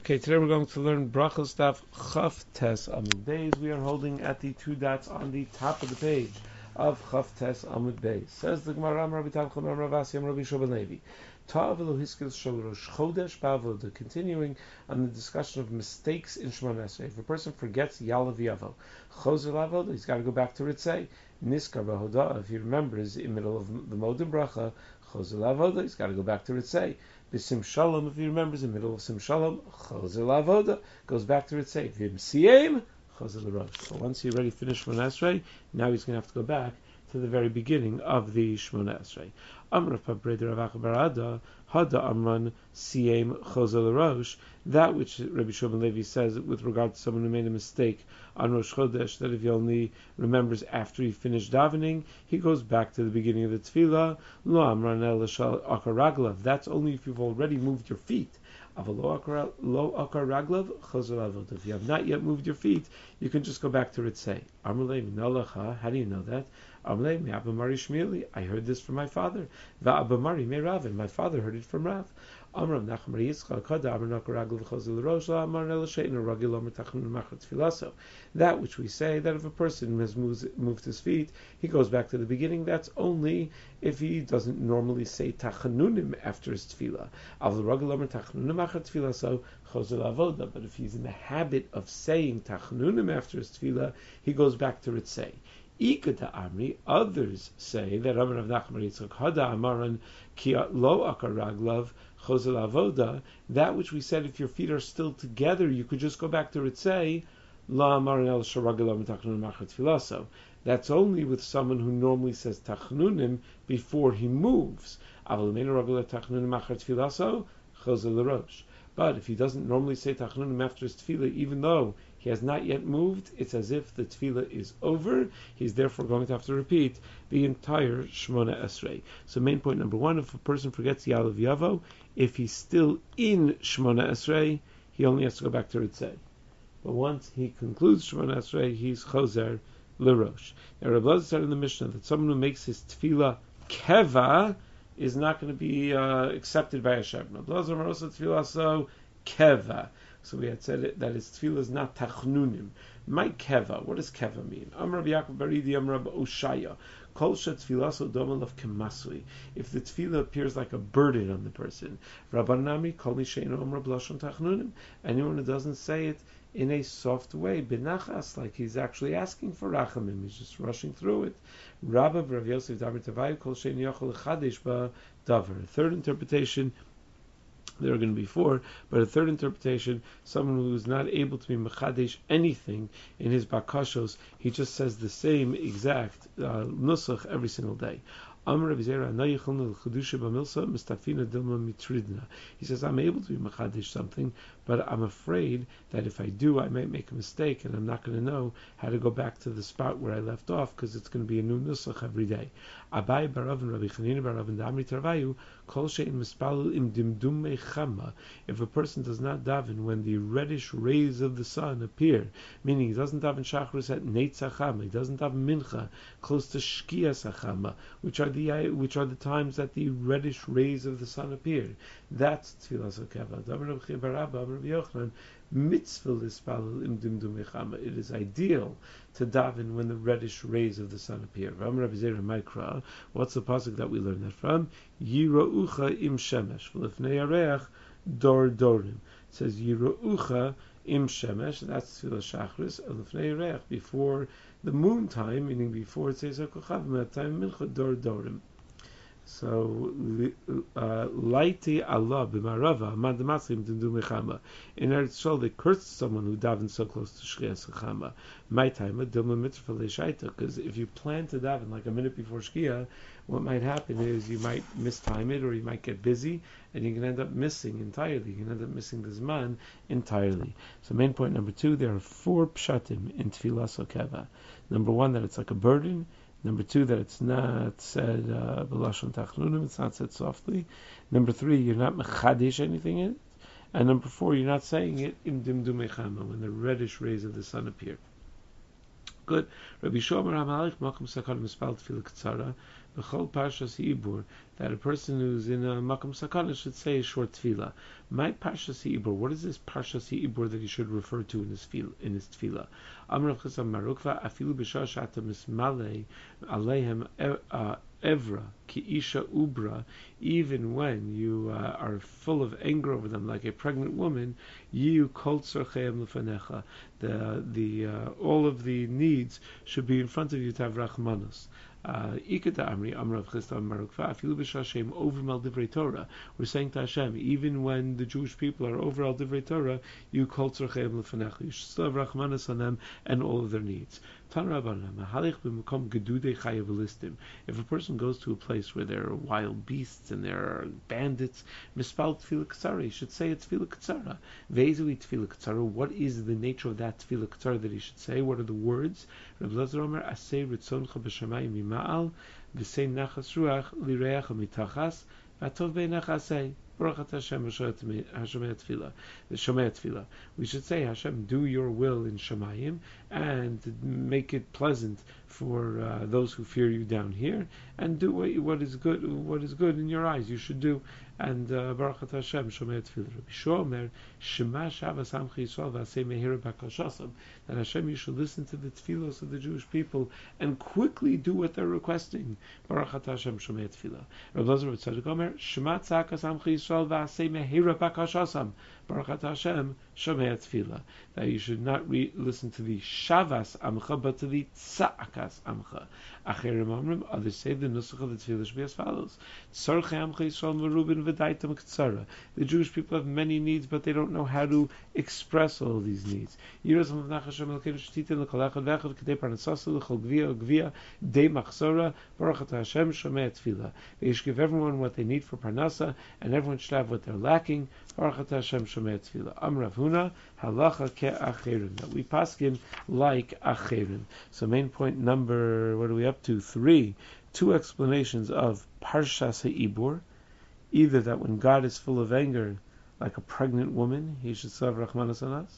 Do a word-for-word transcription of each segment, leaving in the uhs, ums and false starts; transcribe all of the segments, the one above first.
Okay, today we're going to learn Brachos Daf Chaf Tes Amud Beis. We are holding at the two dots on the top of the page of Chaf Tes Amud Beis. Says the Gemara, Rabbi Tanchum, Rabbi Ravasi, Rabbi Shobel Levi. Ta'avelu Hiskil Shel Rosh Chodesh Ba'avoda. Continuing on the discussion of mistakes in Shemona Esrei. If a person forgets Yalav Yavo, Chozer Lavoda, he's got to go back to Ritzei. Niskar B'Hoda, if he remembers in the middle of the Modim Bracha, Chozer Lavoda, he's got to go back to Ritzei. Sim Shalom, if he remembers, in the middle of Sim Shalom, Chozer Lavoda, goes back to Ritzei. Vim Siyem, Chozer L'Rosh. So once he already finished Shemona Esrei, now he's going to have to go back to the very beginning of the Shemona Esrei. Amr Pabreder Rav Barada, Hada Amran Siyem Chozer L'Rosh. That which Rabbi Shimon Levi says with regard to someone who made a mistake on Rosh Chodesh, that if he only remembers after he finished davening, he goes back to the beginning of the tefillah. Lo Amran El Akar Raglav. That's only if you've already moved your feet. Lo Akar Raglav Chozer L'Avod. If you have not yet moved your feet, you can just go back to Ritzei. Amrlei Minalacha. How do you know that? Amrlei Mi Abamari Shmieli. I heard this from my father. Va Abamari Me Rav. And my father heard it from Rav. Amram Nachmar Yitzchak Kada Amar Akar Raglav Chozer L'Rosh La Amar El Shein Ragil Amar Tachnun Machat Tfilaso. That which we say that if a person has moved, moved his feet, he goes back to the beginning. That's only if he doesn't normally say Tachanunim after his tefillah. Avl Ragil Amar Tachnun Machat Tfilaso Chozer L'Avoda. But if he's in the habit of saying Tachanunim after his tefillah, he goes back to Ritzei. Ikata Amri, others say that Amar Rav Nachman Yitzchak Hada Amaran Ki Lo Akar Raglav Chozer L'Avoda. That which we said, if your feet are still together, you could just go back to Ritzei. La Amaran El Sharagil Tachnun Machat Tfilaso. That's only with someone who normally says Tachnunim before he moves. Aval Meina Ragil Tachnun Machat Tfilaso Chozer L'Rosh. But if he doesn't normally say Tachnunim after his tefillah, even though he has not yet moved, it's as if the tefillah is over. He's therefore going to have to repeat the entire Shemona Esrei. So main point number one, if a person forgets Yalav Yavo, if he's still in Shemona Esrei, he only has to go back to Ritzei. But once he concludes Shemona Esrei, he's Chozer L'Rosh. Now Rabbi Elazar said in the Mishnah that someone who makes his tefillah keva is not going to be uh, accepted by Hashem. Rabbi Elazar Marosa tefillah so keva. So we had said it, that his tefillah is not tachnunim. My keva, what does keva mean? Amr Rabbi Yaakov Baridi, Amr Rabbi Oshaya. Kol she tefillah domel of kemasui. If the tefillah appears like a burden on the person. Rabban Nami, kol mi she'eino Amr Blashon tachnunim. Anyone who doesn't say it in a soft way, benachas, like he's actually asking for rachamim, he's just rushing through it. Rabba Rav Yosef Davar Tavayu, kol she'ein yochel lechadesh ba davar. Third interpretation, there are going to be four, but a third interpretation, someone who is not able to be mechadesh anything in his bakashos, he just says the same exact uh, nusach every single day. He says, I'm able to be mechadish something, but I'm afraid that if I do, I might make a mistake, and I'm not going to know how to go back to the spot where I left off, because it's going to be a new nusach every day. Abai barav and Rabbi Chanina barav and Damri Tarvayu, kol she'in mispalul im dimdum mechama. If a person does not daven when the reddish rays of the sun appear, meaning he doesn't daven shachrus at Neitz Chama, he doesn't daven mincha close to Shkias Chama, which are the which are the times that the reddish rays of the sun appear. That's tefillah sokeva. It is ideal to daven when the reddish rays of the sun appear. What's the pasuk that we learn that from? Yiraucha im shemesh v'lifnei yareach dor dorim. It says Yiraucha im shemesh. That's tefillah shachris. V'lifnei yareach, before the moon time, meaning before it says kochav time mincha dor dorim. So, laiti Allah b'marava madamatzim dindu mechama. In Eretz Yisrael, they cursed someone who davened so close to Shkias Chama. My time, dilma mitzvah leishaita. Because if you plan to daven like a minute before Shkia, what might happen is you might mistime it, or you might get busy, and you can end up missing entirely. You can end up missing the zman entirely. So, main point number two: there are four pshatim in Tefillah Sokeva. Number one, that it's like a burden. Number two, that it's not said b'lashon tachnunim, it's not said softly. Number three, you're not mechadish anything in it. And number four, you're not saying it im dimdu mechama, when the reddish rays of the sun appear. Good. Rabbi Shomer HaMalach Makom Sakar Mispal Tefillah Katzara B'chol Parshas Ibur, that a person who's in a Makom Sakana should say a short tefillah. My Parshas Ibur, what is this Parshas Ibur that he should refer to in his tefillah? In his tefillah? Amar Rav Chisda Marukva, afilu b'shah she'ata mismalei aleihem evra ki isha ubra, even when you uh, are full of anger over them like a pregnant woman, yiu kol tzorcheim lefanecha, the the uh, all of the needs should be in front of you to have rachmanus. Ikata Amri Amr Rav Chisda Marukva afilu b'shashem over al divrei Torah. We're saying to Hashem, even when the Jewish people are over al divrei Torah, you kol tzorcheim lefanecha. You should still have rachmanus on them and all of their needs. If a person goes to a place where there are wild beasts and there are bandits, mispal tefillah katsara, he should say it's tefillah katsara. Ve'ezui tefillah katsara, what is the nature of that tefillah katsara that he should say? What are the words? Reb Elazar Omer, aseh ritzoncha b'shamayim mima'al, v'sei nachas ruach lireach mitachas, v'atov beinach aseh. Baruch Hashem Shomei Tefillah. We should say, Hashem, do your will in Shemayim and make it pleasant for uh, those who fear you down here, and do what, what is good. What is good in your eyes, you should do. And uh, Baruch Hashem Shomei Tefillah. Rabbi Shomer Shema Shavas Amchi Yisrael V'asei Mehira Bakashasam. That Hashem, you should listen to the tefillos of the Jewish people and quickly do what they're requesting. Baruch Hashem Shomei Tefillah. Rabbi Elazar Tzadok Omer Shema Tzakas Amchi Yisrael V'asei Mehira Bakashasam. Baruch Hashem Shomei Tefillah. That you should not re- listen to the Shavas Amcha, but to the Tzakas Amcha. Acherim Amrim, others say the Nusach of the Tefillah should be as follows: Tzorchei Amcha Yisrael Merubin V'daitam Ktsara. The Jewish people have many needs, but they don't know how to express all of these needs. Yiras Mavnach Hashem Elkeinu Shetitin L'Kol Echad V'Echad K'dei Parnasasu L'Chol Gvia Gvia Dei Machzora. Baruch Hashem Shomei Tefillah. They should give everyone what they need for Parnasa, and everyone should have what they're lacking. Baruch Hashem Shomei Tefillah. Am Rav Huna Halacha Ke'acherin, that we paskin like Acherin. So main point number, what are we up to? Three. Two explanations of Parshas HaIbur. Either that when God is full of anger, like a pregnant woman, He should serve Rachmanas on us,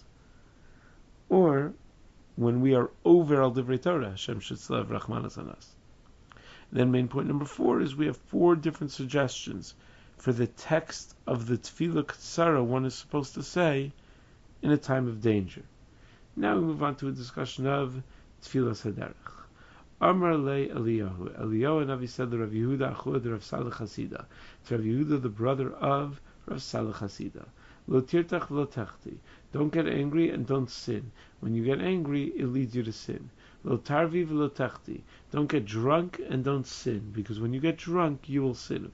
or when we are over al divrei Torah, Hashem should serve Rachmanas on us. Then main point number four is we have four different suggestions for the text of the Tefillah Katsara one is supposed to say in a time of danger. Now we move on to a discussion of Tefillah Saderech. Amar le Eliyahu. Eliyahu Navi said to Rav Yehuda Achud Rav Saleh Hasida. To Rav Yehuda, the brother of Rav Saleh Hasida. Lo tirtach lo techti. Don't get angry and don't sin. When you get angry, it leads you to sin. Lo tarvi v'lo techti. Don't get drunk and don't sin, because when you get drunk, you will sin.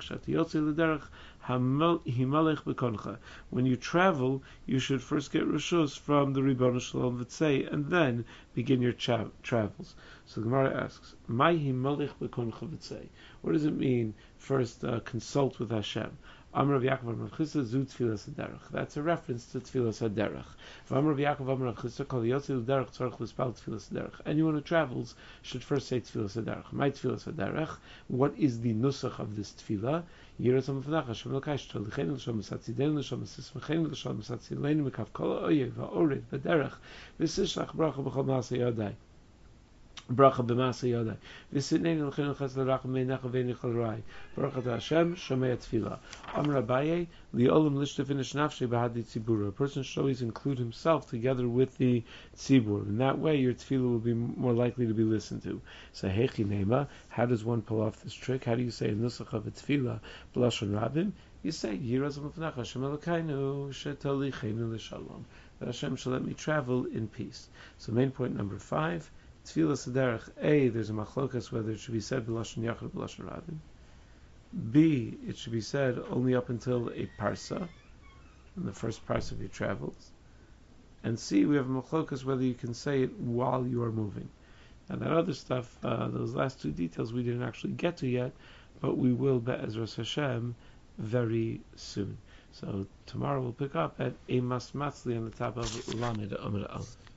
When you travel, you should first get rishus from the Ribbon Shalom V'tzei, and then begin your tra- travels. So the Gemara asks, "Ma'hi malich b'koncha v'tzei." What does it mean? First, uh, consult with Hashem. Amar Rav Yaakov Amar Rav Chisda Zu Tfilas Haderech. That's a reference to Tfilas Haderech. Amar Rav Yaakov Amar Rav Chisda Kol Yotzi L'Derech Tzorich L'Spal Tfilas Haderech. Anyone who travels should first say Tfilas Haderech. My Tfilas Haderech. What is the nusach of this tefillah? Yiras Hamavnach Hashem Elokaish Tolichein L'Shom Misatzidenu L'Shom Misismechein L'Shom Misatzileinu Mekav Kol Oyev Va'ored V'Derech V'Sishlach Bracha B'Chol Maaseh Yodai. Bracha b'maaseh yodai. V'sitneinu l'chinu chesed l'racham meinecha v'enichal rai. Baruch Hashem Shomei Tefillah. Amar Abaye li'olam lishtefinish nafshei b'hadi tzibura. A person should always include himself together with the tzibur. In that way, your tefillah will be more likely to be listened to. So hechi neima. How does one pull off this trick? How do you say a nusach of a tefillah b'lashon rabim? You say Yiras Hamavnach Hashem Elokeinu shetolicheinu l'shalom. That Hashem shall let me travel in peace. So main point number five. Tefillah Saderech, A, there's a machlokas whether it should be said b'lashon yachid or b'lashon rabim. B, it should be said only up until a parsa, in the first parsa of your travels. And C, we have a machlokas whether you can say it while you are moving. And that other stuff, uh, those last two details we didn't actually get to yet, but we will, be'ezras Hashem, very soon. So tomorrow we'll pick up at Eimas Matzli on the top of Lamed Amud Aleph.